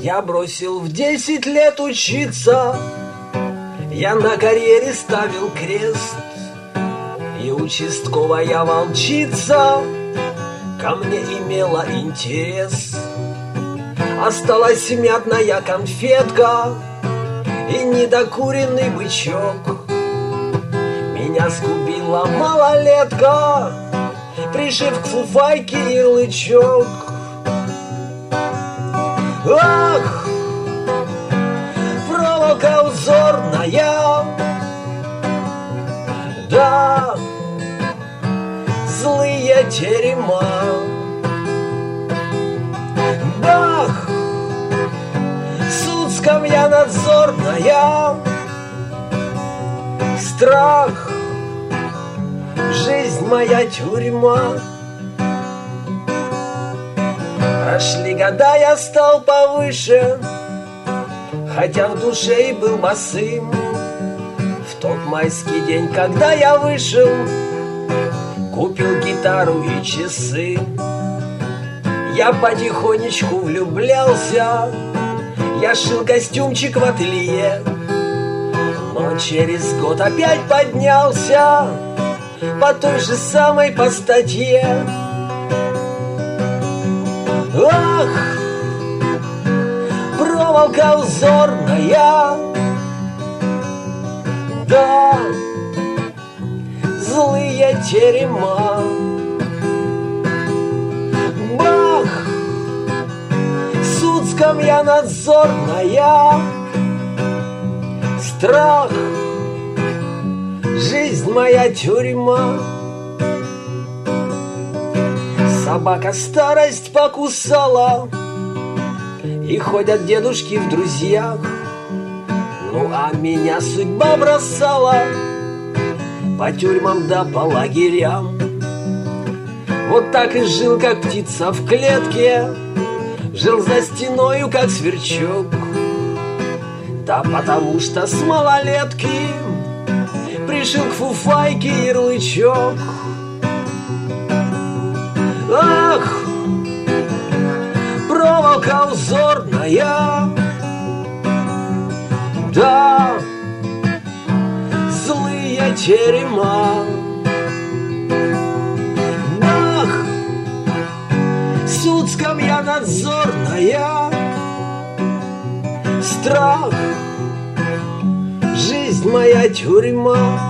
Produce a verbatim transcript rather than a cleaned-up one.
Я бросил в десять лет учиться, я на карьере ставил крест, и участковая волчица ко мне имела интерес. Осталась мятная конфетка и недокуренный бычок. Меня сгубила малолетка, пришив к фуфайке ярлычок. Ах, проволока узорная, да, злые терема. Бах, суд, скамья надзорная, страх, жизнь моя тюрьма. Прошли года, я стал повыше, хотя в душе и был босым. В тот майский день, когда я вышел, купил гитару и часы. Я потихонечку влюблялся, я шил костюмчик в ателье, но через год опять поднялся по той же самой по статье. Ах, проволока узорная, да, злые терема. Бах, суд, скамья надзорная, страх, жизнь моя тюрьма. Собака старость покусала, и ходят дедушки в друзьях. Ну а меня судьба бросала по тюрьмам да по лагерям. Вот так и жил, как птица в клетке, жил за стеною, как сверчок. Да потому что с малолетки пришил к фуфайке ярлычок. Ах, проволока узорная, да, злые терема. Ах, суд, скамья надзорная, страх, жизнь моя тюрьма.